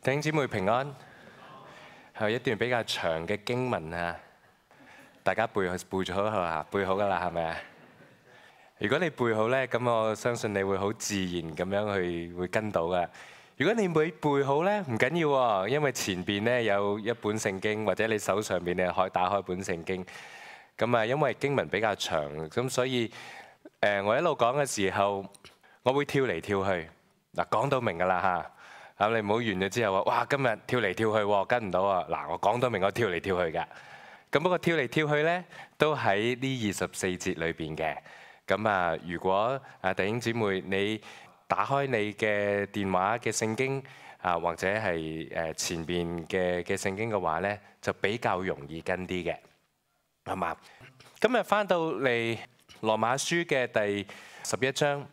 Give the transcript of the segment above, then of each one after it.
弟兄姊妹平安，係一段比較長嘅經文啊，大家背咗係嘛？背好㗎啦，係咪啊？如果你背好咧，咁我相信你會好自然咁樣會跟到㗎。如果你未背好咧，唔緊要喎，因為前邊咧有一本聖經，或者你手上面你可以打開本聖經。咁啊，因為經文比較長，咁所以我一路講嘅時候，我會跳嚟跳去。嗱，講到明㗎啦嚇。你唔好完咗之後話，哇！今日跳嚟跳去喎，跟唔到啊！嗱，我講到明我跳嚟跳去㗎。咁不過跳嚟跳去咧，都喺呢24節裏邊嘅。咁啊，如果弟兄姊妹你打開你嘅電話嘅聖經啊，或者係前邊嘅聖經嘅話咧，就比較容易跟啲嘅，係嘛？今日翻到嚟羅馬書嘅第11章。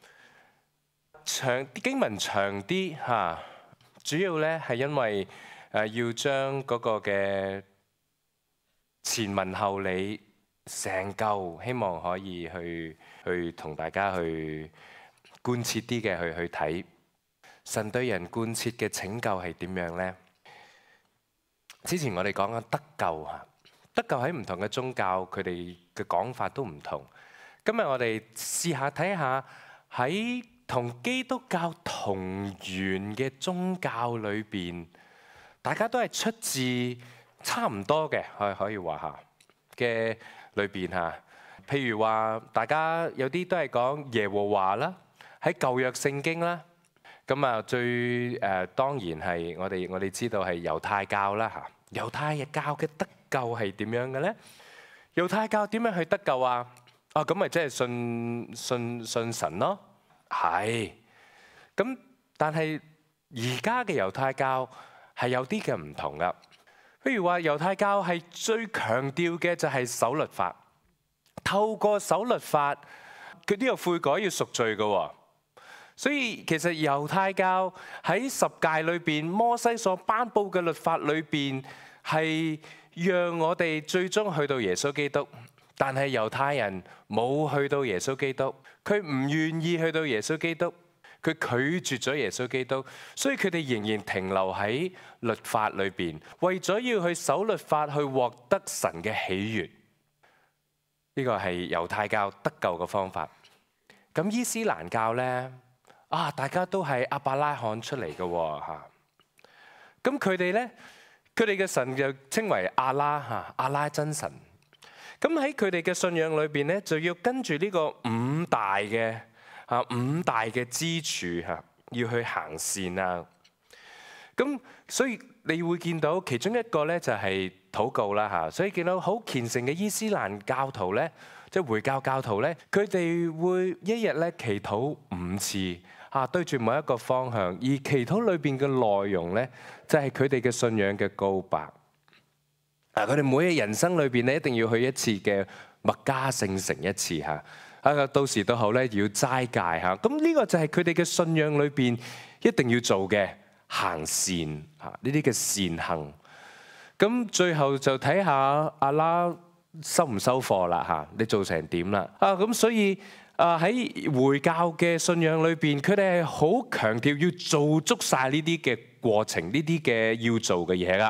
經文長啲嚇，主要咧係因為要將嗰個嘅前文後理成嚿，希望可以去同大家去貫徹啲嘅去睇神對人貫徹嘅拯救係點樣呢？之前我哋講緊得救嚇，得救喺唔同嘅宗教佢哋嘅講法都唔同。今日我哋試下睇下喺同基督教同源嘅宗教裏邊，大家都係出自差唔多嘅，可以話下嘅裏邊嚇。譬如話，大家有啲都係講耶和華啦，喺舊約聖經啦。咁啊，最當然係我哋知道係猶太教啦嚇。猶太教嘅得救係點樣嘅咧？猶太教點樣去得救啊？咁咪即係信神咯。係，咁但係而家嘅猶太教係有啲嘅唔同噶。譬如話猶太教係最強調嘅就係守律法，透過守律法，佢都有悔改要贖罪噶。所以其實猶太教喺十誡裏邊，摩西所頒布嘅律法裏邊，係讓我哋最終去到耶穌基督。但係猶太人冇去到耶穌基督，佢唔願意去到耶穌基督，佢拒絕咗耶穌基督，所以佢哋仍然停留喺律法裏邊，為咗要去守律法去獲得神嘅喜悅。呢個係猶太教得救嘅方法。咁伊斯蘭教呢，大家都係亞伯拉罕出嚟嘅嚇。咁佢哋呢，佢哋嘅神就稱為阿拉嚇，阿拉真神。咁喺佢哋嘅信仰裏邊咧，就要跟住呢個五大嘅支柱嚇，要去行善啊。咁所以你會見到其中一個咧就係禱告啦嚇。所以見到好虔誠嘅伊斯蘭教徒咧，即係回教教徒咧，佢哋會一日咧祈禱5次嚇，對住某一個方向。而祈禱裏邊嘅內容咧，就係佢哋嘅信仰嘅告白。佢哋每日人生裏邊咧，一定要去一次嘅麥加聖城一次嚇。到時到後咧要齋戒嚇。咁呢個就係佢哋嘅信仰裏邊一定要做嘅行善嚇，呢啲嘅善行。咁最後就睇下阿拉收唔收貨啦嚇，你做成點啦？咁所以喺回教嘅信仰裏邊，佢哋係好強調要做足晒呢啲嘅過程，呢啲嘅要做嘅嘢啦。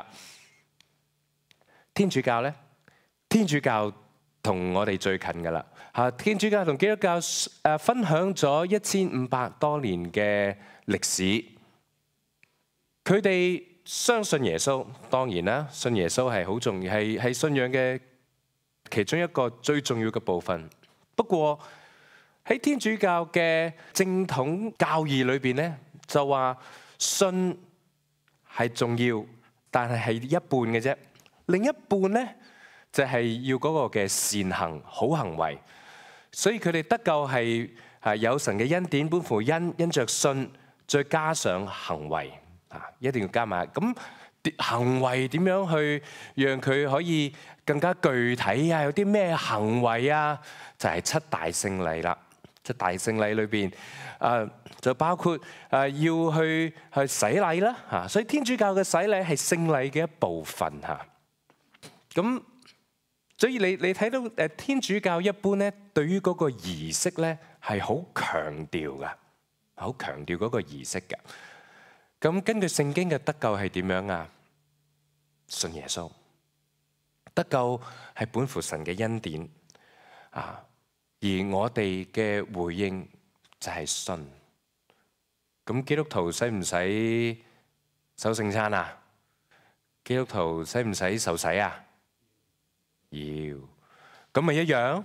天主教呢？天主教同我哋最近㗎啦嚇。天主教同基督教分享咗1500多年嘅歷史。佢哋相信耶穌，當然啦，信耶穌係好重要，係信仰嘅其中一個最重要嘅部分。不過喺天主教嘅正統教義裏邊呢，就話信係重要，但係一半嘅啫。另一半呢，就係要嗰個嘅善行、好行為，所以佢哋得救係有神嘅恩典，本乎恩，因着信，再加上行為一定要加埋。咁行為點樣去讓佢可以更加具體啊？有啲咩行為啊？就係7大聖禮啦。7大聖禮裏邊就包括要去洗禮啦嚇。所以天主教嘅洗禮係聖禮嘅一部分嚇。咁，所以你睇到天主教一般咧，對於嗰個儀式咧係好強調㗎，好強調嗰個儀式㗎。 咁根據聖經嘅得救係點樣啊？信耶穌，得救係本乎神嘅恩典啊，而我哋嘅回應就係信。咁基督徒使唔使守聖餐啊？基督徒使唔使受洗啊？要，咁咪一樣。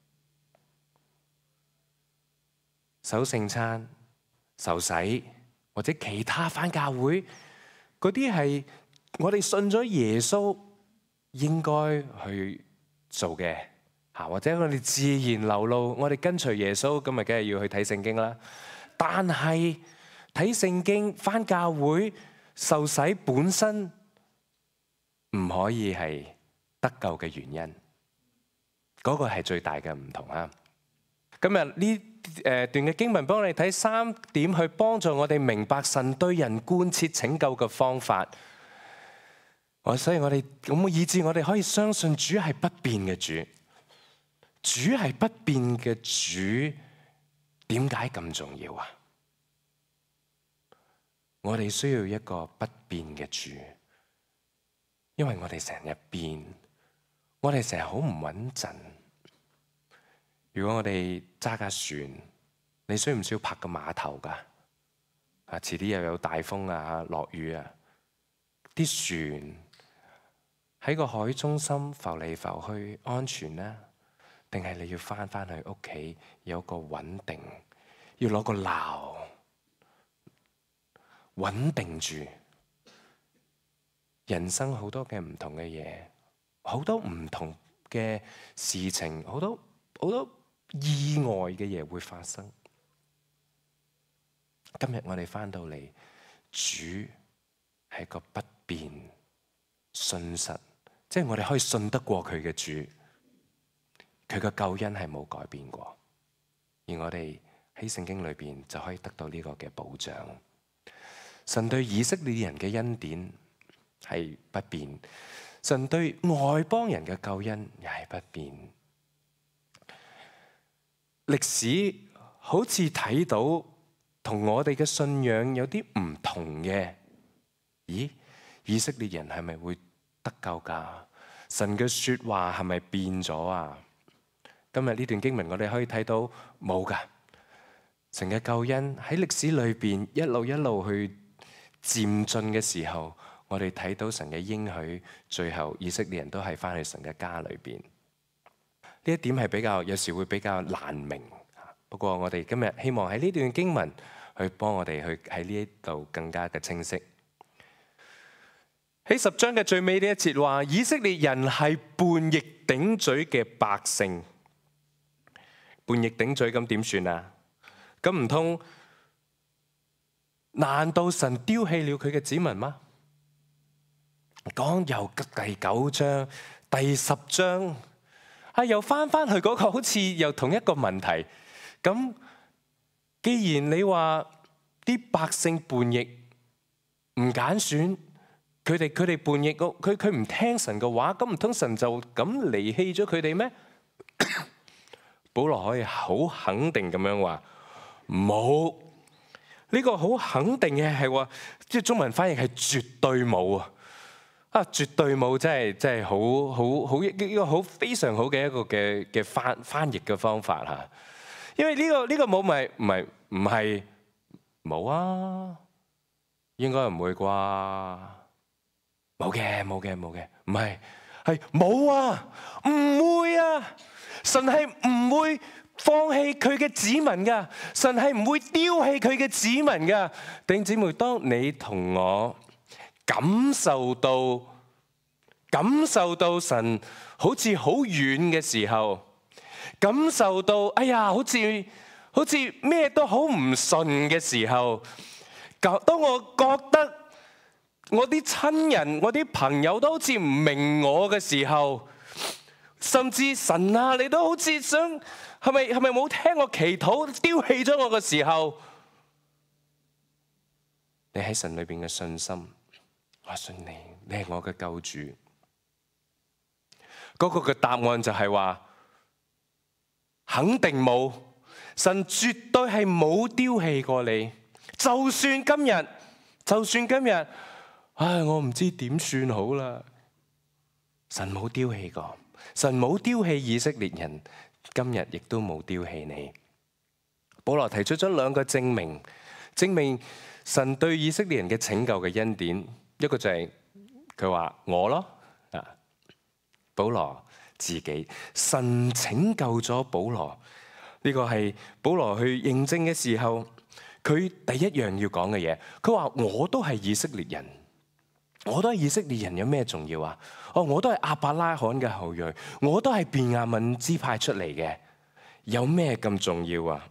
守聖餐、受洗或者其他返教會嗰啲係我哋信咗耶穌應該去做嘅嚇，或者我哋自然流露，我哋跟隨耶穌，咁咪梗係要去睇聖經啦。但係睇聖經、返教會、受洗本身唔可以係得救嘅原因，嗰個係最大嘅唔同啊！今日呢段嘅經文幫我哋睇3點，去幫助我哋明白神對人貫徹拯救嘅方法。所以我哋咁以致我哋可以相信主係不變嘅主。主係不變嘅主，點解咁重要啊？我哋需要一個不變嘅主，因為我哋成日變，我哋成日好唔穩陣。如果我哋揸架船，你需唔需要泊個碼頭㗎？遲啲又有大風啊、落雨啊，啲船喺個海中心浮嚟浮去，安全呢？定係你要返去屋企有個穩定，要攞個錨穩定住。人生好多嘅唔同嘅嘢，好多唔同嘅事情，好多意外嘅嘢會發生。今日我哋返到嚟，主係個不變、信實，即係我哋可以信得過佢嘅主。佢嘅救恩係冇改變過，而我哋喺聖經裏邊就可以得到呢個嘅保障。神對以色列人嘅恩典係不變，神對外邦人嘅救恩又係不變。歷史好似睇到同我哋嘅信仰有啲唔同嘅，咦？以色列人係咪會得救㗎？神嘅說話係咪變咗啊？今日呢段經文我哋可以睇到冇㗎，神嘅救恩喺歷史裏邊一路去漸進嘅時候，我哋睇到神嘅應許，最後以色列人都係翻去神嘅家裏邊。呢一點係有時會比較難明，不過我哋今日希望喺呢段經文去幫我哋去喺呢一度更加嘅清晰。喺10章嘅最尾呢一節話，以色列人係叛逆頂嘴嘅百姓。叛逆頂嘴咁點算啊？咁唔通難道神丟棄了佢嘅子民嗎？講由第9章、第10章，又翻去嗰個好似又同一個問題。咁既然你話啲百姓叛逆，唔揀選，佢哋叛逆，佢唔聽神嘅話，咁唔通神就咁離棄咗佢哋咩？保羅可以好肯定咁樣話冇，呢個好肯定嘅係話，即係中文翻譯係絕對冇啊！絕對冇，真係好一個非常好嘅一個嘅翻譯嘅方法嚇。因為呢個冇唔係冇啊，應該唔會啩？冇嘅，唔係冇啊，唔會啊！神係唔會放棄佢嘅子民噶，神係唔會丟棄佢嘅子民噶。弟兄姊妹，當你同我感受到神好似好遠嘅時候，感受到哎呀，好似咩都好唔順嘅時候，當我覺得我啲親人、我啲朋友都好似唔明我嘅時候，甚至神啊，你都好似想係咪冇聽我祈禱，丟棄咗我嘅時候，你喺神裏邊嘅信心，我信你，你係我嘅救主。嗰個嘅答案就係話，肯定冇，神絕對係冇丟棄過你。就算今日就算今日，我唔知點算好啦。神冇丟棄過，神冇丟棄以色列人，今日亦都冇丟棄你。保羅提出咗兩個證明神對以色列人嘅拯救嘅恩典。一個就係佢話我咯，保羅自己，神拯救咗保羅。呢個係保羅去認證嘅時候，佢第一樣要講嘅嘢。佢話我都係以色列人，我都係以色列人，有咩重要啊？我都係亞伯拉罕嘅後裔，我都係便雅憫支派出嚟嘅，有咩咁重要啊？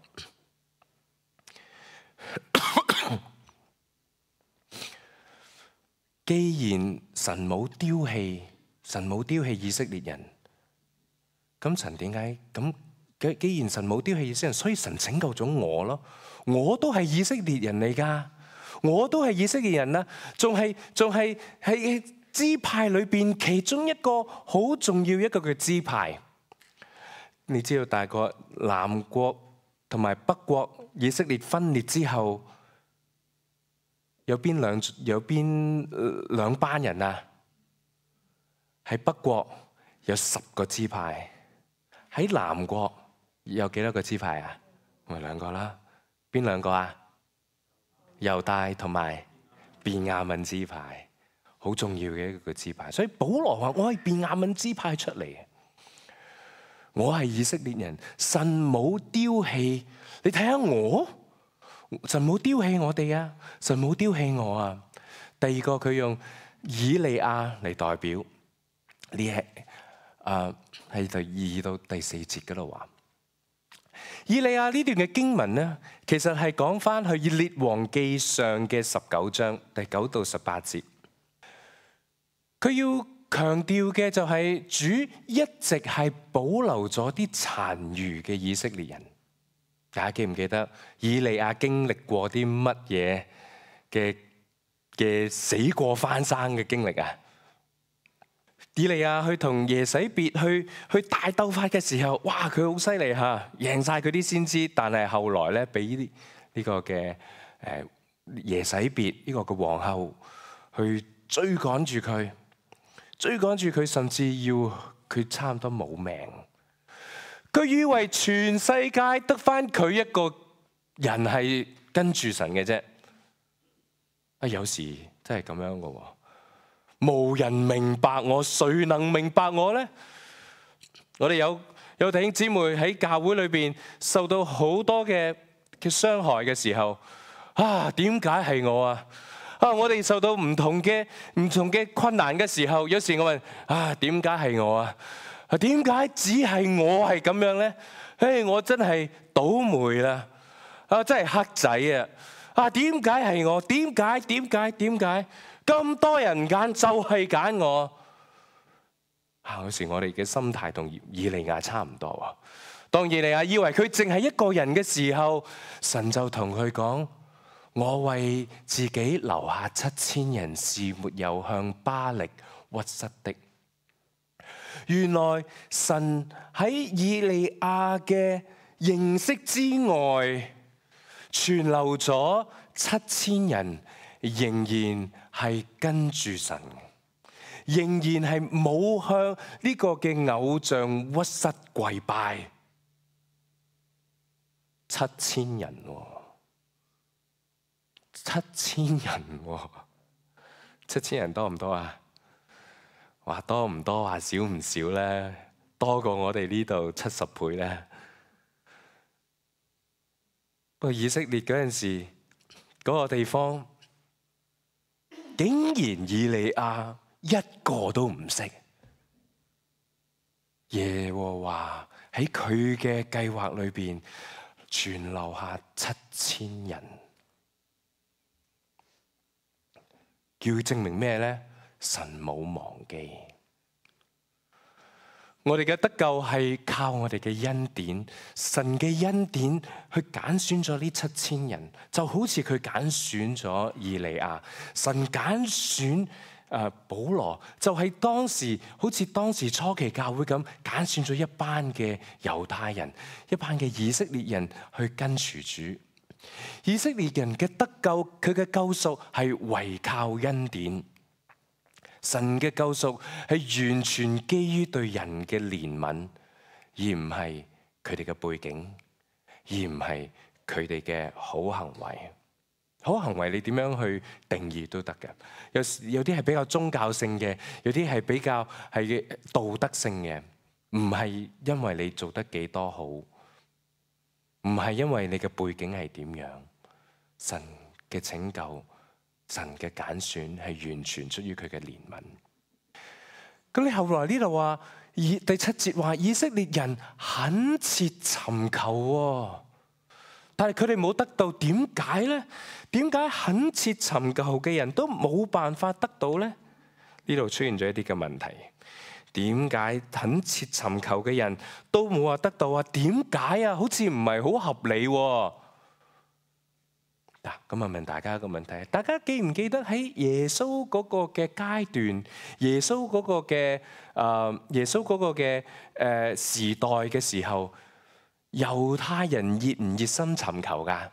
既然神冇丟棄以色列人，咁神點解咁？既然神冇丟棄以色列人，所以神拯救咗我咯。我都係以色列人嚟噶，我都係以色列人啦，仲係喺支派裏邊其中一個好重要一個嘅支派。你知道大國南國同埋北國以色列分裂之後，有邊兩班人啊？喺北國有10個支派，喺南國有幾多個支派啊？咪2個啦。邊2個啊？猶大同埋便雅憫支派，好重要嘅一個支派。所以保羅話：我係便雅憫支派出嚟嘅，我係以色列人，神冇丟棄。你睇下我。神冇丟棄我哋啊！神冇丟棄我啊！第二個佢用以利亞嚟代表，呢係第2到第4節嗰度話。以利亞呢段嘅經文呢，其實係講翻去列王記上嘅19章第9到18節。佢要強調嘅就係主一直係保留咗啲殘餘嘅以色列人。大家記唔記得以利亞經歷過啲乜嘢嘅死過翻生嘅經歷啊？以利亞去同耶洗別去大鬥法嘅時候，哇！佢好犀利嚇，贏晒佢啲先知。但係後來咧，俾呢個嘅耶洗別呢個嘅皇后去追趕住佢，甚至要佢差唔多冇命。佢以為全世界得返佢一個人係跟住神嘅啫。有時真係咁樣嘅喎，無人明白我，誰能明白我呢？我哋有弟兄姊妹喺教會裏邊受到好多嘅傷害嘅時候，點解係我啊？我哋受到唔同嘅困難嘅時候，有時我問點解係我啊？點解只係我係咁樣呢？我真係倒霉啦！真係黑仔啊！點解係我？點解咁多人揀就係揀我？有時我哋嘅心態同以利亞差唔多。當以利亞以為佢淨係一個人嘅時候，神就同佢講：我為自己留下7000人，是沒有向巴力屈膝的。原來神喺以利亞嘅認識之外，存留咗7000人，仍然係跟住神，仍然係冇向呢個嘅偶像屈膝跪拜。7000人，7000人，7000人多唔多啊？話多唔多，話少唔少咧？多過我哋呢度70倍咧。不過以色列嗰陣時，嗰個地方竟然以利亞一個都唔識。耶和華喺佢嘅計劃裏邊存留下7000人，叫證明咩咧？神冇忘記，我哋嘅得救係靠我哋嘅恩典，神嘅恩典去揀選咗呢7000人，就好似佢揀選咗以利亞，神揀選保羅，就係當時好似當時初期教會咁揀選咗一班嘅猶太人，一班嘅以色列人去跟隨主。 以色列人嘅得救，佢嘅救贖係唯靠恩典。神嘅救贖係完全基於對人嘅憐憫，而唔係佢哋嘅背景，而唔係佢哋嘅好行為。好行為你點樣去定義都得嘅。有啲係比較宗教性嘅，有啲係比較係道德性嘅，唔係因為你做得幾多好，唔係因為你嘅背景係點樣。神嘅拯救，神嘅揀選係完全出於佢嘅憐憫。咁你後來呢度話，第7節話以色列人懇切尋求，但係佢哋冇得到，點解呢？點解懇切尋求嘅人都冇辦法得到呢？呢度出現咗一啲嘅問題。點解懇切尋求嘅人都冇話得到啊？點解啊？好似唔係好合理喎。嗱，咁啊問大家一個問題，大家記唔記得喺耶穌嗰個嘅階段，耶穌嗰個嘅時代嘅時候，猶太人熱唔熱心尋求㗎？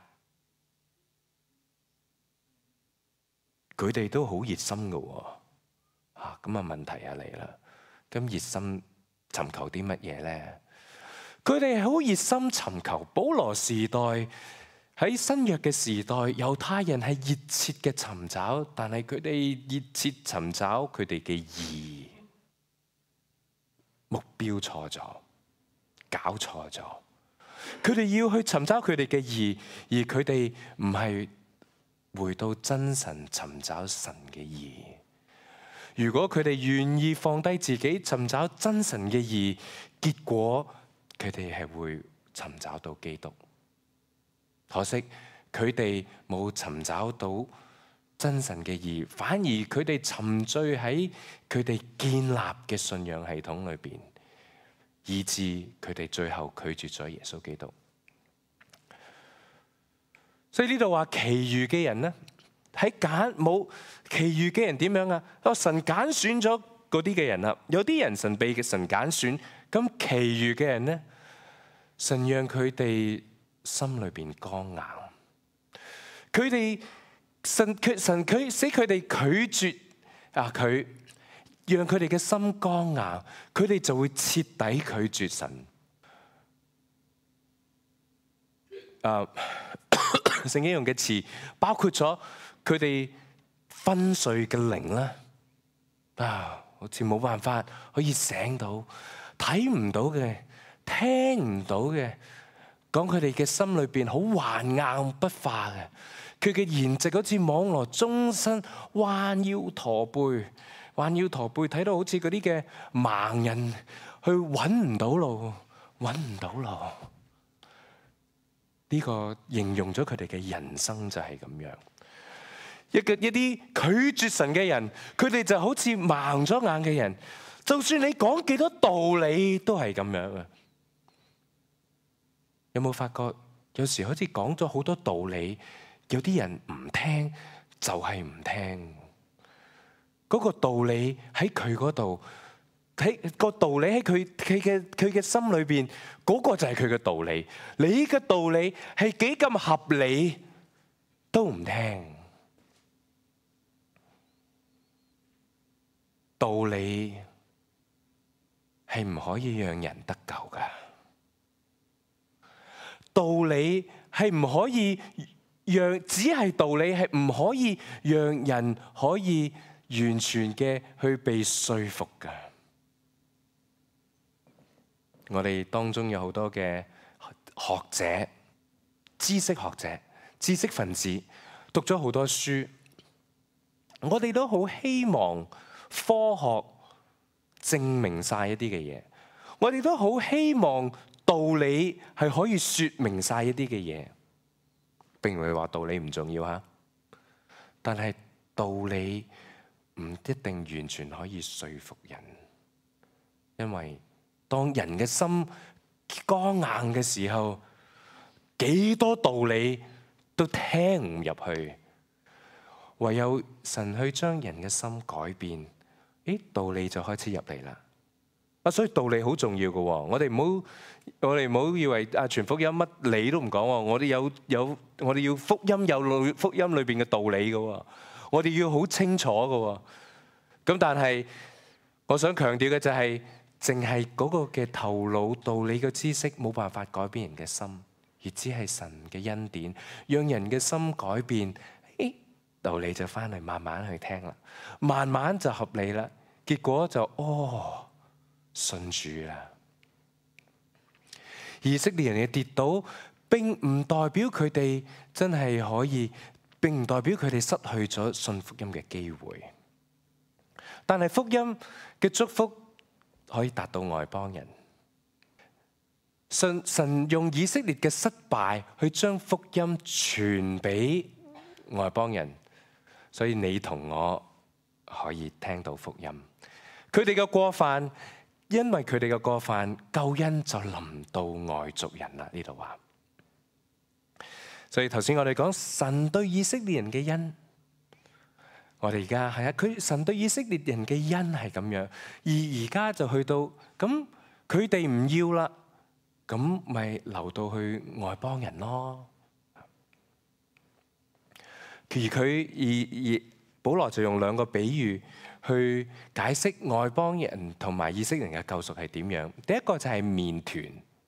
佢哋都好熱心㗎喎。咁啊問題啊嚟啦，咁熱心尋求啲乜嘢咧？佢哋好熱心尋求。保羅時代，喺新約嘅時代，猶太人係熱切嘅尋找，但係佢哋熱切尋找佢哋嘅義，目標錯咗，搞錯咗。佢哋要去尋找佢哋嘅義，而佢哋唔係回到真神尋找神嘅義。如果佢哋願意放低自己尋找真神嘅義，結果佢哋係會尋找到基督。可惜佢哋冇尋找到真神嘅義，反而佢哋沉醉喺佢哋建立嘅信仰系統裏邊，以致佢哋最後拒絕咗耶穌基督。所以呢度話，其餘嘅人呢，喺冇其餘嘅人點樣啊？神揀選咗嗰啲嘅人啦，有啲人神被神揀選，咁其餘嘅人呢，神讓佢哋心裏邊剛硬，佢哋神佢使佢哋拒絕佢，讓佢哋嘅心剛硬，佢哋就會徹底拒絕神。聖經用嘅詞包括咗佢哋昏睡嘅靈啦，好似冇辦法可以醒到，睇唔到嘅，聽唔到嘅。講佢哋嘅心裏邊好頑硬不化嘅，佢嘅言直好似網羅，終身彎腰駝背，睇到好似嗰啲嘅盲人去揾唔到路。呢個形容咗佢哋嘅人生就係咁樣。一啲拒絕神嘅人，佢哋就好似盲咗眼嘅人，就算你講幾多道理都係咁樣啊！有冇發覺有時好似講咗好多道理，有啲人唔聽就係唔聽。嗰個道理喺佢嗰度，個道理喺佢嘅心裏邊，嗰個就係佢嘅道理。你嘅道理係幾咁合理都唔聽。道理係唔可以讓人得救㗎。道理係唔可以只係道理係唔可以讓人可以完全嘅去被說服㗎。我哋當中有好多嘅學者、知識學者、知識分子，讀咗好多書，我哋都好希望科學證明晒一啲嘅嘢，我哋都好希望道理係可以說明晒一啲嘅嘢，並唔係話道理唔重要嚇，但係道理唔一定完全可以說服人，因為當人嘅心剛硬嘅時候，幾多道理都聽唔入去，唯有神去將人嘅心改變，道理就開始入嚟啦。 所以道理好重要嘅喎。我哋唔好以為傳福音乜理都唔講喎。我哋要福音有福音裏邊嘅道理嘅喎。我哋要好清楚嘅喎。咁但係我想強調嘅就係，淨係嗰個嘅頭腦道理嘅知識冇辦法改變人嘅心，而只係神嘅恩典，讓人嘅心改變。道理就翻嚟慢慢去聽啦，慢慢就合理啦。結果就信主啦。以色列人嘅跌倒並唔代表佢哋真係可以，並唔代表佢哋失去咗信福音嘅機會。但係福音嘅祝福可以達到外邦人。神用以色列嘅失敗去將福音傳俾外邦人，所以你同我可以聽到福音。佢哋嘅過犯，因為佢哋嘅過犯，救恩就臨到外族人啦。呢度話，所以頭先我哋講神對以色列人嘅恩，我哋而家神對以色列人嘅恩係咁樣，而而家就去到咁，佢哋唔要啦，咁咪流到去外邦人咯。而保羅就用兩個比喻去解釋外邦人同埋以色列人嘅救贖係點樣。第一個就係麵團，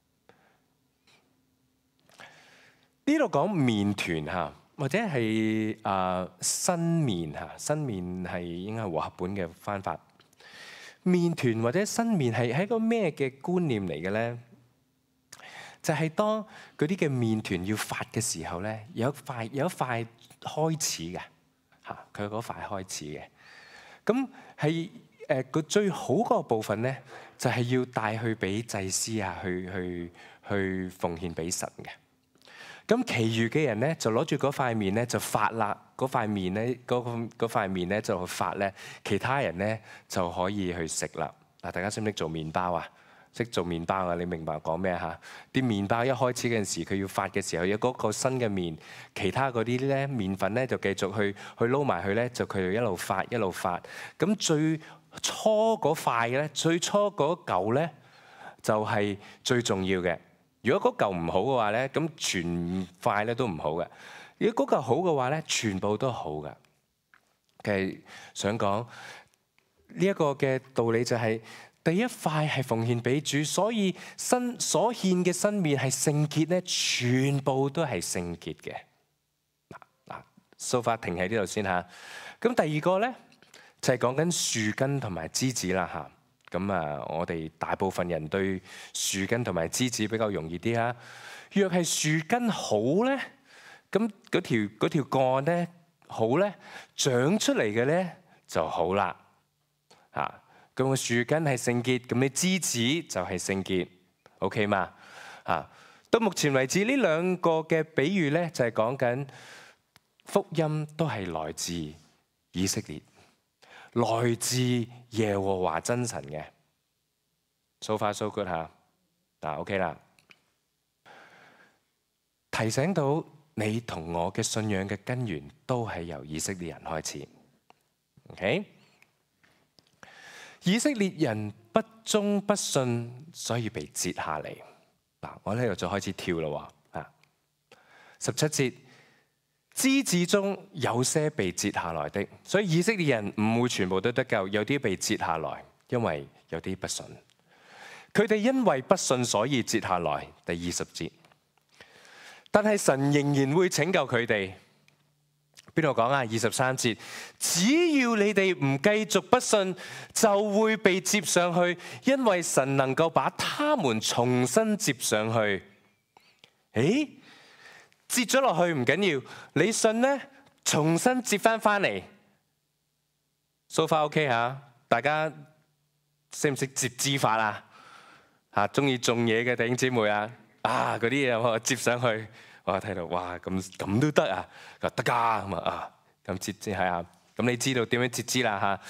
呢度講麵團嚇，或者係新麵嚇，新麵係應該係和合本嘅翻法。麵團或者新麵係一個咩嘅觀念嚟嘅咧？就係當嗰啲嘅麵團要發嘅時候咧，有一塊開始嘅嚇，佢嗰塊開始嘅，咁係個最好嗰個部分咧，就係要帶去俾祭司啊，去奉獻俾神嘅。咁其餘嘅人咧就攞住嗰塊麵咧就發啦，嗰塊麵咧塊麵咧就去發咧，其他人咧就可以去食啦。嗱，大家識唔識做麵包啊？識做麵包啊？你明白講咩嚇？啲麵包一開始嗰陣時，佢要發嘅時候有嗰個新嘅麵，其他嗰啲咧麵粉咧就繼續去撈埋去咧，就佢哋一路發一路發。咁最初嗰塊嘅咧，最初嗰嚿咧就係最重要嘅。如果嗰嚿唔好嘅話咧，咁全塊咧都唔好嘅。如果嗰嚿好嘅話咧，全部都好嘅。其實想講呢一個嘅道理就係，第一塊係奉獻俾主，所以所獻嘅新麵係聖潔咧，全部都係聖潔嘅。嗱，so far停喺呢度先嚇。咁第二個咧就係講緊樹根同埋枝子啦嚇。咁我哋大部分人對樹根同埋枝子比較容易啲啊。若係樹根好咧，咁嗰條幹咧好咧，長出嚟嘅咧就好啦嚇。咁個樹根係聖潔，咁你枝子就係聖潔 ，OK 嘛？到目前為止呢兩個嘅比喻咧，就係講緊福音都係來自以色列，來自耶和華真神嘅。So far so good 嚇，OK 啦。提醒到你同我嘅信仰嘅根源都係由以色列人開始 ，OK？以色列人不忠不信，所以被截下嚟。我呢度就開始跳啦喎。17節，枝子中有些被截下來的，所以以色列人唔會全部都得救，有啲被截下來，因為有啲不信。佢哋因為不信，所以截下來。第20節，但係神仍然會拯救佢哋。邊度講啊？23節，只要你哋唔繼續不信，就會被接上去，因為神能夠把他們重新接上去。接咗落去唔緊要，你信呢？重新接翻嚟。So far OK 嚇，大家識唔識接枝法啊？中意種嘢嘅弟兄姊妹啊，嗰啲嘢我接上去。我睇到哇，咁都得啊！得㗎咁咁截枝係啊，咁你知道點樣截枝啦嚇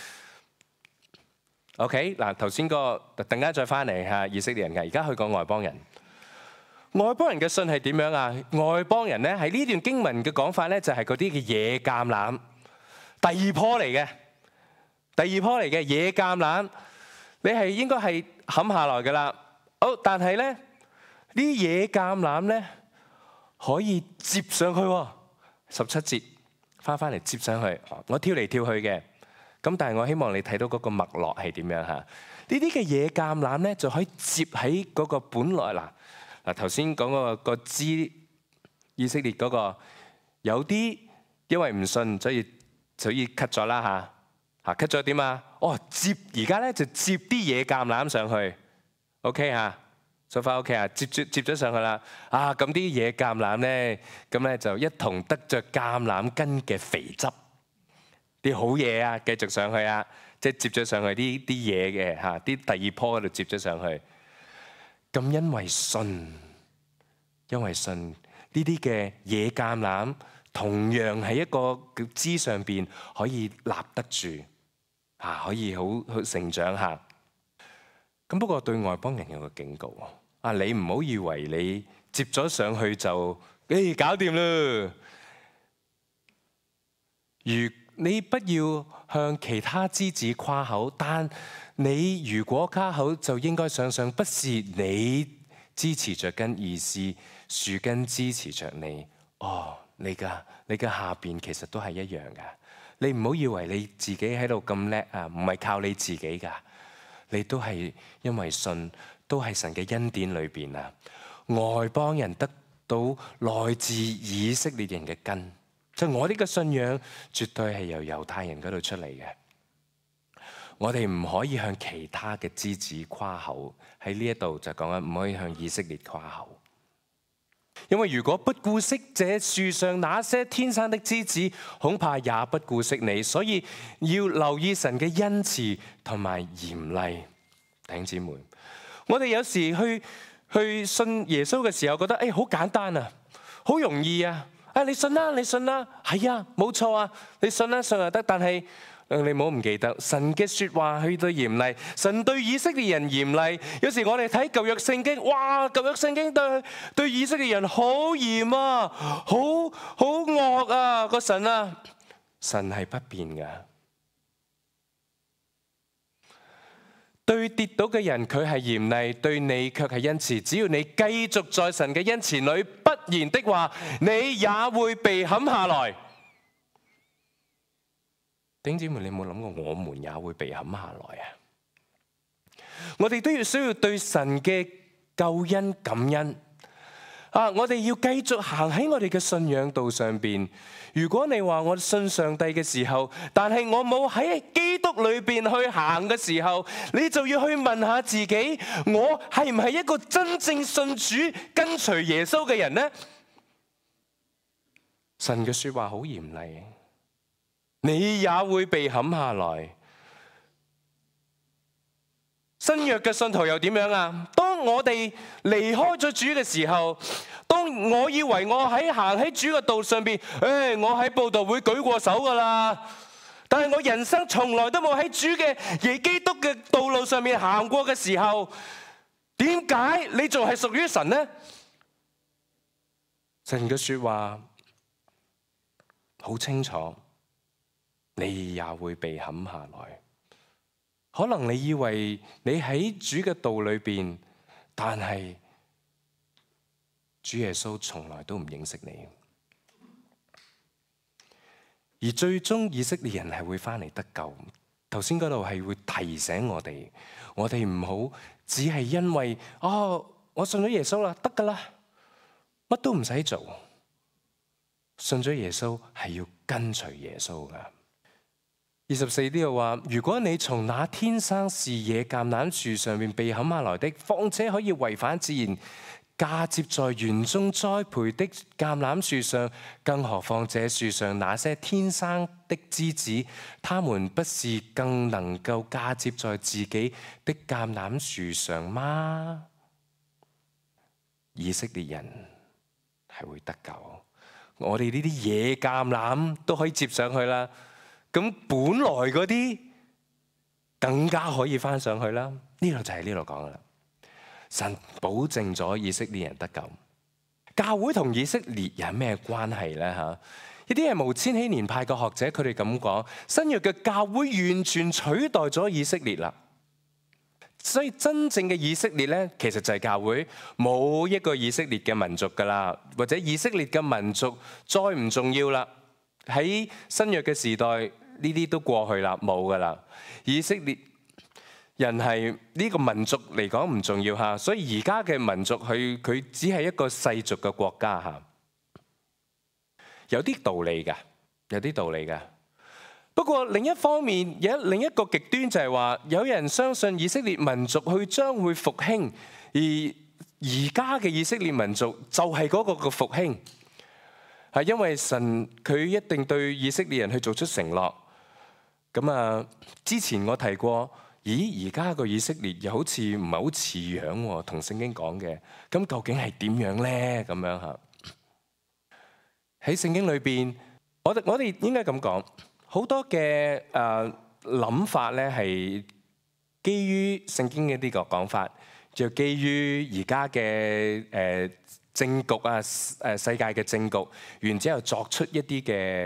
？OK 嗱，頭先個突然間再翻嚟嚇以色列人嘅，而家去講外邦人。外邦人嘅信係點樣啊？外邦人咧喺呢段經文嘅講法咧，就係嗰啲嘅野橄欖，第二棵嚟嘅野橄欖，你係應該係砍下來㗎啦。好，但係咧啲野橄欖咧可以接上去喎。17節翻嚟接上去，我跳嚟跳去嘅。咁但係我希望你睇到嗰個脈絡係點樣嚇？呢啲嘅野橄欖咧就可以接喺嗰個本來嗱頭先講嗰個支以色列嗰個，有啲因為唔信，所以 cut 咗啦嚇，cut 咗點啊？接而家咧就接啲野橄欖上去 ，OK 嚇，收翻 OK 啊，接咗上去啦。咁啲野橄欖咧，咁咧就一同得着橄欖根嘅肥汁，啲好嘢啊，繼續上去啊，即係接咗上去啲嘢嘅嚇，啲第二棵嗰度接咗上去。咁因為信呢啲嘅野橄欖，同樣喺一個枝上邊可以立得住，可以好成長下。咁不過對外邦人有個警告你唔好以為你接咗上去就搞掂啦。你不要向其他枝子誇口，但你如果誇口，就應該想想，不是你支持着根，而是樹根支持着你。你嘅下邊其實都係一樣噶。你唔好以為你自己喺度咁叻啊，唔係靠你自己噶，你都係因為信，都係神嘅恩典裏邊啊。外邦人得到來自以色列人嘅根，就我呢個信仰絕對係由猶太人嗰度出嚟嘅。我哋唔可以向其他嘅枝子誇口，喺呢一度就講緊唔可以向以色列誇口。因為如果不顧惜這樹上那些天生的枝子，恐怕也不顧惜你。所以要留意神嘅恩慈同埋嚴厲。弟兄姊妹，我哋有時去信耶穌嘅時候，覺得好簡單啊，好容易啊。你信啦，你信啦，係啊，冇錯啊，你信啦，信就得。但係你唔好唔記得，神嘅說話去到嚴厲，神對以色列人嚴厲。有時我哋睇舊約聖經，哇，舊約聖經對以色列人好嚴啊，好惡啊，個神啊，神係不變噶。對跌倒嘅人佢係嚴厲，對你卻係恩慈。只要你繼續在神嘅恩慈裏，不然的話，你也會被砍下來。弟兄姊妹，你有冇諗過我們也會被砍下來啊？我哋都需要對神嘅救恩感恩我哋要繼續行喺我哋嘅信仰道上邊。如果你話我信上帝嘅時候，但係我冇喺基督裏邊去行嘅時候，你就要去問下自己，我係唔係一個真正信主跟隨耶穌嘅人呢？神嘅說話好嚴厲，你也會被砍下來。新約嘅信徒又點樣啊？當我哋離開咗主嘅時候，當我以為我行喺主嘅道上邊，我喺佈道會舉過手噶啦，但係我人生從來都冇喺主嘅耶基督嘅道路上面行過嘅時候，點解你仲係屬於神呢？神嘅說話好清楚，你也會被砍下來。可能你以為你喺主嘅道裏邊，但係主耶穌從來都唔認識你。而最終以色列人係會翻嚟得救。頭先嗰度係會提醒我哋唔好只係因為我信咗耶穌啦，得噶啦，乜都唔使做。信咗耶穌係要跟隨耶穌噶。24呢度話，如果你從那天生是野橄欖樹上面被砍下來的，況且可以違反自然嫁接在園中栽培的橄欖樹上，更何況這樹上那些天生的枝子，他們不是更能夠嫁接在自己的橄欖樹上嗎？以色列人係會得救，我哋呢啲野橄欖都可以接上去啦。咁本來嗰啲更加可以翻上去啦。呢度就係呢度講噶啦。神保證咗以色列人得救。教會同以色列有咩關係呢？吓，呢啲係無千禧年派嘅學者，佢哋咁講，新約嘅教會完全取代咗以色列啦。 所以真正嘅以色列咧，其實就係教會，冇一個以色列嘅民族噶啦，或者以色列嘅民族再唔重要啦。喺新約嘅時代，呢啲都過去啦，冇噶啦。以色列人係呢個民族嚟講唔重要嚇，所以而家嘅民族佢只係一個世俗嘅國家嚇，有啲道理㗎，有啲道理㗎。不過另一方面，另一個極端就係話，有人相信以色列民族佢將會復興，而家嘅以色列民族就係嗰個嘅復興，係因為神佢一定對以色列人去做出承諾。咁啊，之前我提過，而家個以色列又好似唔係好似樣喎，同聖經講嘅，咁究竟係點樣咧？咁樣嚇喺聖經裏邊，我哋應該咁講。好多嘅諗法咧，係基於聖經嘅呢個講法，就基於而家嘅政局啊，世界嘅政局，然之後作出一啲嘅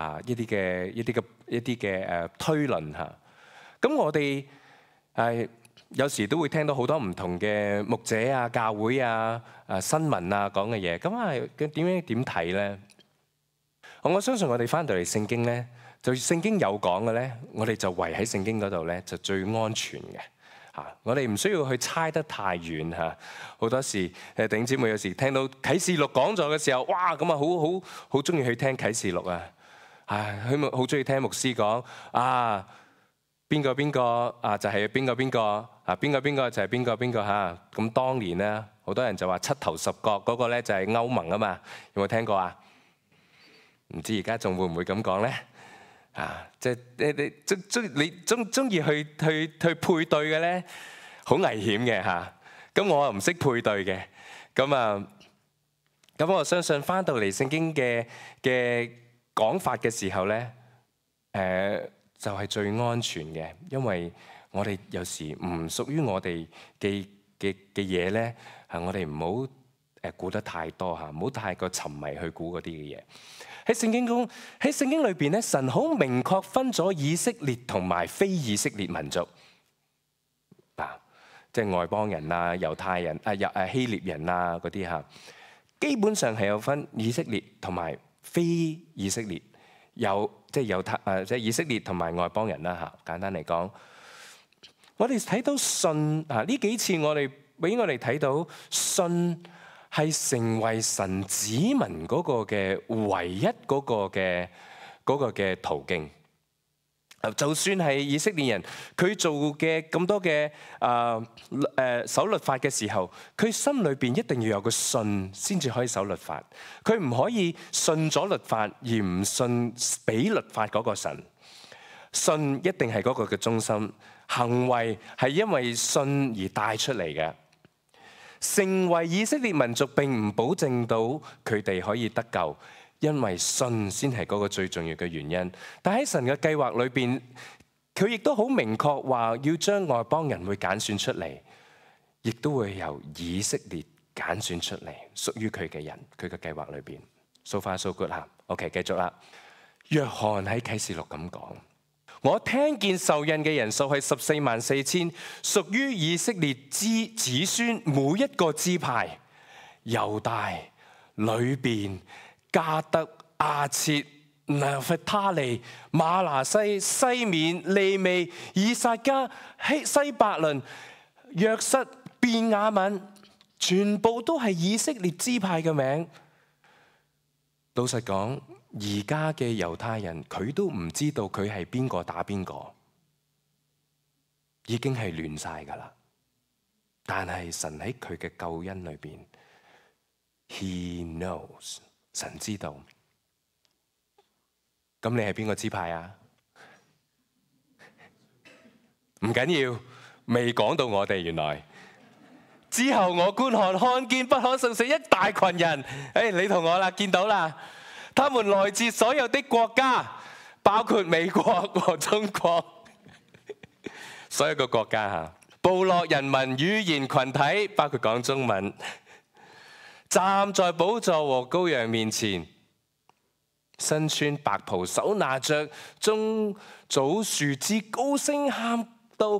推論嚇。咁我哋有時都會聽到好多唔同嘅牧者啊、教會啊、新聞啊講嘅嘢。咁點睇咧？我相信我哋翻到嚟聖經咧。就聖經有講嘅咧，我哋就圍喺聖經嗰度咧，就最安全嘅嚇。我哋唔需要去猜得太遠嚇。好多時弟兄姊妹有時聽到啟示錄講座嘅時候，哇咁啊好中意去聽啟示錄啊！佢好中意聽牧師講啊，邊個就係邊個啊，邊個就係邊個嚇。咁當年咧，好多人就話七頭十角嗰個咧就係歐盟啊嘛，有冇聽過啊？唔知而家仲會唔會咁講咧？即係你中意去配對嘅咧，好危險嘅嚇。咁我又唔識配對嘅，咁我相信翻到嚟聖經嘅講法嘅時候咧，就係最安全嘅，因為我哋有時唔屬於我哋嘅嘢咧，我哋唔好估得太多嚇，唔好太過沉迷去估嗰啲嘅嘢。喺聖經裏邊咧，神好明確分咗以色列同埋非以色列民族，即係外邦人啊、猶太人啊、希臘人啊嗰啲嚇，基本上係有分以色列同埋非以色列，即係以色列同埋外邦人啦嚇。簡單嚟講，我哋睇到信呢幾次我哋俾我哋睇到信係成為神子民嗰個嘅唯一嗰個嘅途徑。就算係以色列人，佢做嘅咁多嘅守律法嘅時候，佢心裏邊一定要有個信先至可以守律法。佢唔可以信咗律法而唔信俾律法嗰個神。信一定係嗰個嘅中心，行為係因為信而帶出嚟嘅。成為以色列民族並唔保證到佢哋可以得救，因為信先係嗰個最重要嘅原因。但喺神嘅計劃裏邊，佢亦都好明確話要將外邦人會揀選出嚟，亦都會由以色列揀選出嚟，屬於佢嘅人。佢嘅計劃裏邊，so far so good 嚇。OK， 繼續啦。約翰喺啟示錄咁講。我聽見受印嘅人數係144000，屬於以色列之子孫每一個支派，猶大、流便、迦得、亞設、拿弗他利、瑪拿西、西緬、利未、以撒迦、西伯倫、約瑟、便雅憫，全部都係以色列支派嘅名。老實講，而家嘅猶太人佢都唔知道佢係邊個打邊個，已經係亂晒㗎喇。但係神喺佢嘅救恩裏邊 ，He knows， 神知道。咁你係邊個支派啊？唔緊要，未講到我哋原來。之後我觀看，看見不可勝數一大群人。你同我啦，見到啦。他們來自所有的國家，包括美國和中國，所有個國家嚇，部落、人民、語言群體，包括講中文，站在寶座和羔羊面前，身穿白袍，手拿着棕棗樹枝，高聲喊道：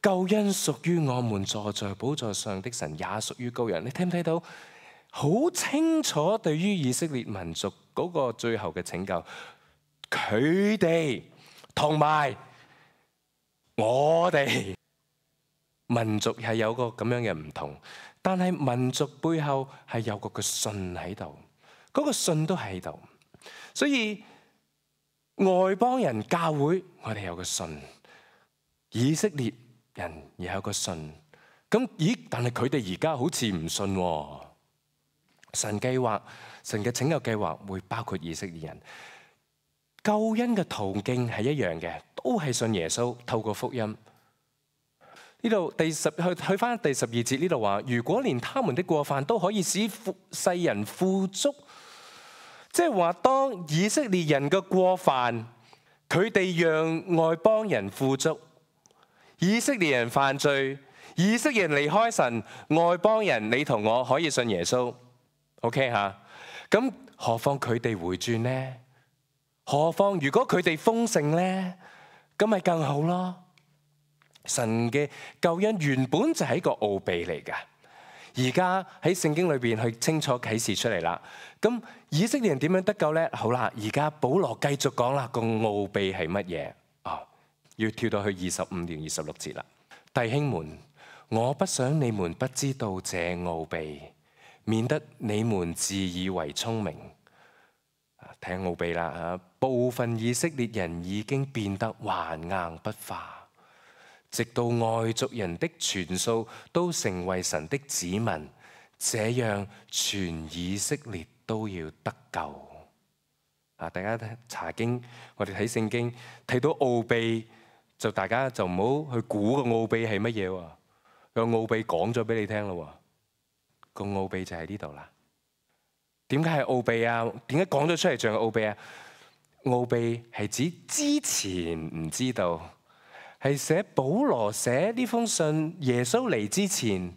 救恩屬於我們坐在寶座上的神，也屬於羔羊。你睇唔睇到？好清楚，對於以色列民族嗰個最後嘅拯救，佢哋同埋我哋民族係有個咁樣嘅唔同，但係民族背後係有個信喺度，嗰個信都喺度。所以外邦人教會，我哋有個信；以色列人又有個信。咁咦？但係佢哋而家好似唔信喎。神計劃，神嘅拯救計劃會包括以色列人。救恩嘅途徑係一樣嘅，都係信耶穌，透過福音。呢度去翻第12節呢度話，如果連他們的過犯都可以使世人富足，即係話當以色列人嘅過犯，佢哋讓外邦人富足，以色列人犯罪，以色列人離開神，外邦人你同我可以信耶穌。OK 吓，咁何況佢哋回轉呢？何況如果佢哋豐盛呢？咁咪更好咯。神嘅救恩原本就係一個奧秘嚟噶，而家喺聖經裏邊去清楚啟示出嚟啦。咁以色列人點樣得救呢？好啦，而家保羅繼續講啦，個奧秘係乜嘢？要跳到去25年26節啦。弟兄們，我不想你們不知道這奧秘，免得你們自以為聰明。聽奧秘啦，部分以色列人已經變得頑硬不化，直到外族人的全數都成為神的子民，這樣全以色列都要得救。大家查經，我哋睇聖經睇到奧秘，就大家就唔好去估個奧秘係乜嘢喎。個奧秘講咗俾你聽咯。個奧秘就喺呢度啦。點解係奧秘啊？點解講咗出嚟仲係奧秘啊？奧秘係指之前唔知道，係保羅寫呢封信，耶穌嚟之前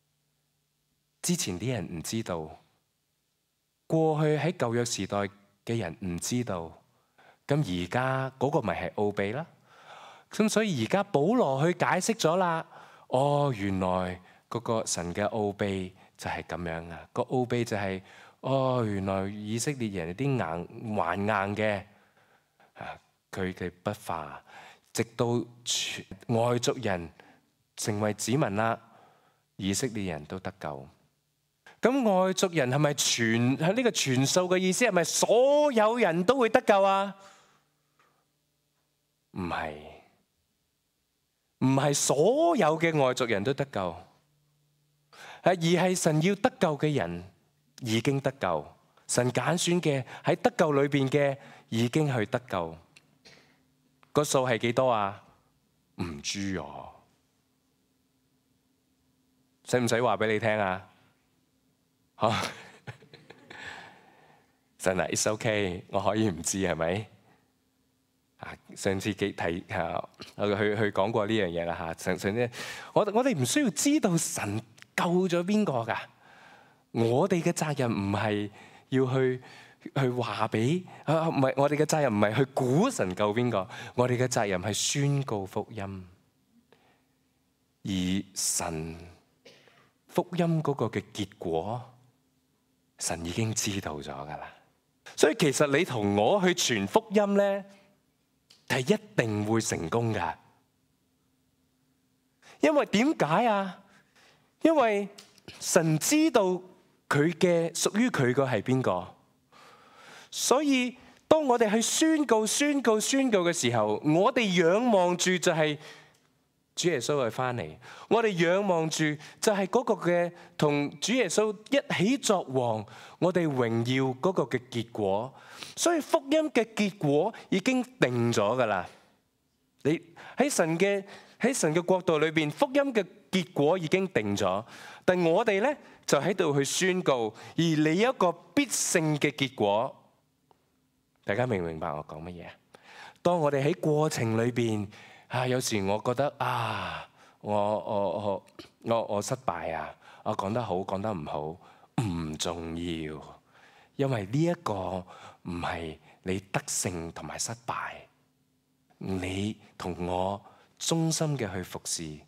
啲人唔知道，過去喺舊約時代嘅人唔知道，咁而家嗰個咪係奧秘啦。咁所以而家保羅去解釋咗啦。原來嗰個神嘅奧秘就係咁樣啊！個奧秘就係原來以色列人有啲頑硬嘅，佢哋不化，直到外族人成為子民啦，以色列人都得救。咁外族人係咪係呢個全數嘅意思？係咪所有人都會得救啊？唔係，唔係所有嘅外族人都得救，而係神要得救嘅人已經得救，神揀選嘅喺得救裏邊嘅已經去得救。個數係幾多啊？唔知啊，使唔使話俾你聽啊？神啊 ，it's okay， 我可以唔知係咪？上次去講過呢樣嘢啦嚇。上次我哋唔需要知道神救咗邊個㗎。我哋嘅責任唔係要去話俾唔係，我哋嘅責任唔係去估神救邊個，我哋嘅責任係宣告福音。而神福音嗰個嘅結果，神已經知道咗㗎啦。所以其實你同我去傳福音咧，係一定會成功㗎。因為點解啊？因為神知道佢嘅屬於佢個係邊個，所以當我哋去宣告嘅時候，我哋仰望住就係主耶穌去翻嚟，我哋仰望住就係嗰個嘅同主耶穌一起作王，我哋榮耀嗰個嘅結果。所以福音嘅結果已經定咗噶啦。你喺神嘅國度裏邊，福音嘅結果已經定咗，但我哋咧就喺度去宣告，而你一個必勝嘅結果。大家明唔明白我講乜嘢？當我哋喺過程裏邊有時我覺得我失敗啊，我講得好講得唔好唔重要，因為呢一個唔係你得勝同埋失敗，你同我忠心嘅去服侍，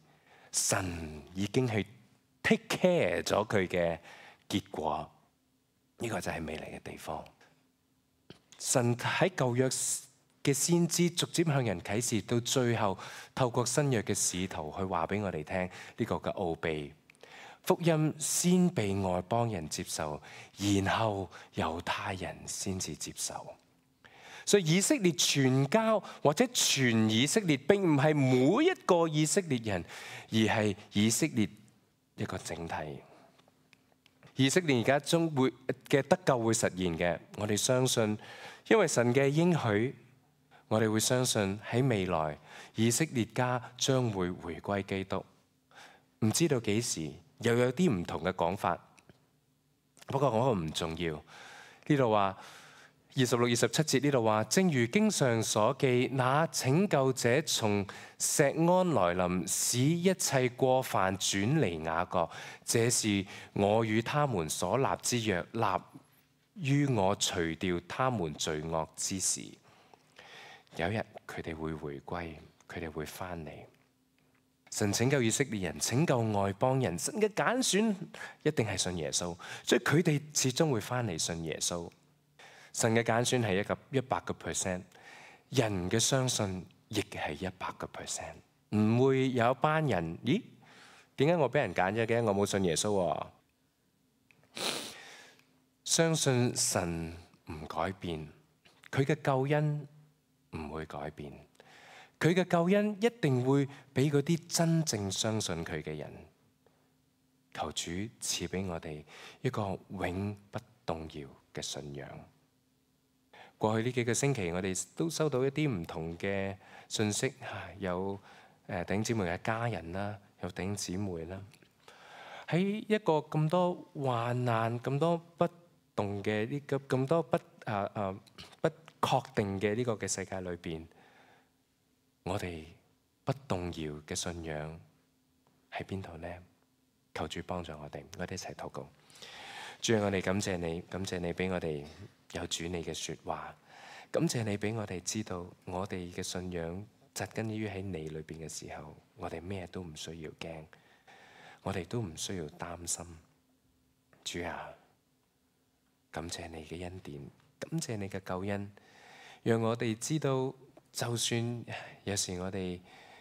神已經去 take care 咗佢嘅結果，呢個就係美麗嘅地方。神喺舊約嘅先知逐漸向人啟示，到最後透過新約嘅使徒去話俾我哋聽呢個嘅奧秘。福音先被外邦人接受，然後猶太人先至接受。所以以色列全家或者全以色列並唔係每一個以色列人，而係以色列一個整體。以色列而家將會嘅得救會實現嘅，我哋相信，因為神嘅應許，我哋會相信喺未來以色列家將會回歸基督。唔知道幾時，又有啲唔同嘅講法，不過嗰個唔重要。呢度話26、27節呢度話，正如經上所記，那拯救者從錫安來臨，使一切過犯轉離雅各。這是我與他們所立之約，立於我除掉他們罪惡之時。有一日佢哋會回歸，佢哋會翻嚟。神拯救以色列人，拯救外邦人，神嘅揀選一定係信耶穌，所以佢哋始終會翻嚟信耶穌。神嘅揀選係100%，人嘅相信亦係100%，唔會有一班人，咦？點解我俾人揀咗嘅？我冇信耶穌喎。相信神唔改變，佢嘅救恩唔會改變，佢嘅救恩一定會俾嗰啲真正相信佢嘅人。求主賜俾我哋一個永不動搖嘅信仰。過去呢幾個星期，我哋都收到一啲唔同嘅信息，有弟兄姊妹嘅家人啦，有弟兄姊妹啦，喺一個咁多患難、咁多不動嘅呢個咁多不確定嘅呢個嘅世界裏邊，我哋不動搖嘅信仰喺邊度呢？求主幫助我哋，我哋一齊禱告。主啊，我哋感謝你，感謝你俾我哋有主你嘅說話，感謝你俾我哋知道，我哋嘅信仰扎根於喺你裏邊嘅時候，我哋咩都唔需要驚，我哋都唔需要擔心。主啊，感謝你嘅恩典，感謝你嘅救恩，讓我哋知道，就算有時我哋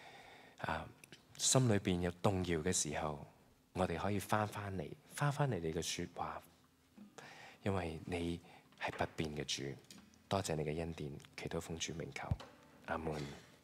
心裏邊有動搖嘅時候，我哋可以翻返嚟你嘅說話，因為你係不變嘅主。多謝你嘅恩典，祈禱奉主名求，阿門。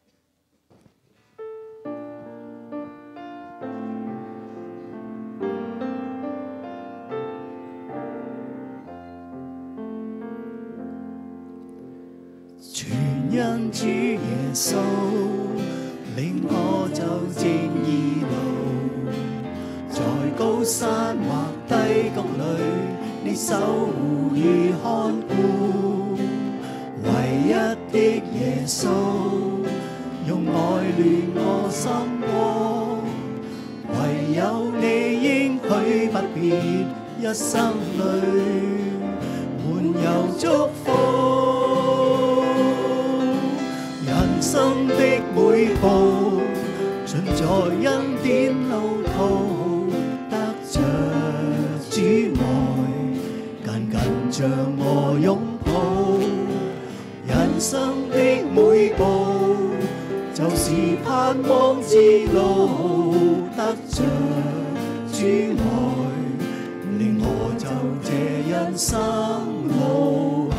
全因主耶穌，令我走正義路，在高山或低谷裏，你守護與看顧。唯一的耶穌，用愛暖我心窩，唯有你應許不變，一生裏滿有祝福。人生的每步，盡在恩典路途，得着主愛，緊緊將我擁抱。人生的每步，就是盼望之路，得着主愛，令我走這人生路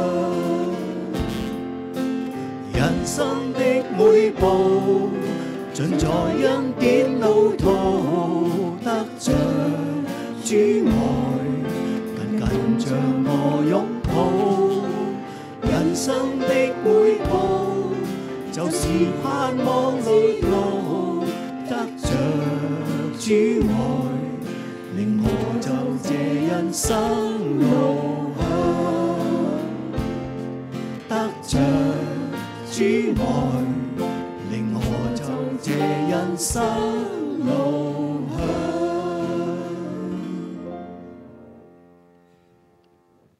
向。人生的每步，盡在恩典路途，得着主愛，緊緊將我擁抱。人生的每步，就是盼望之路，得着主愛，令我走這人生路向。得着主愛，令我走這人生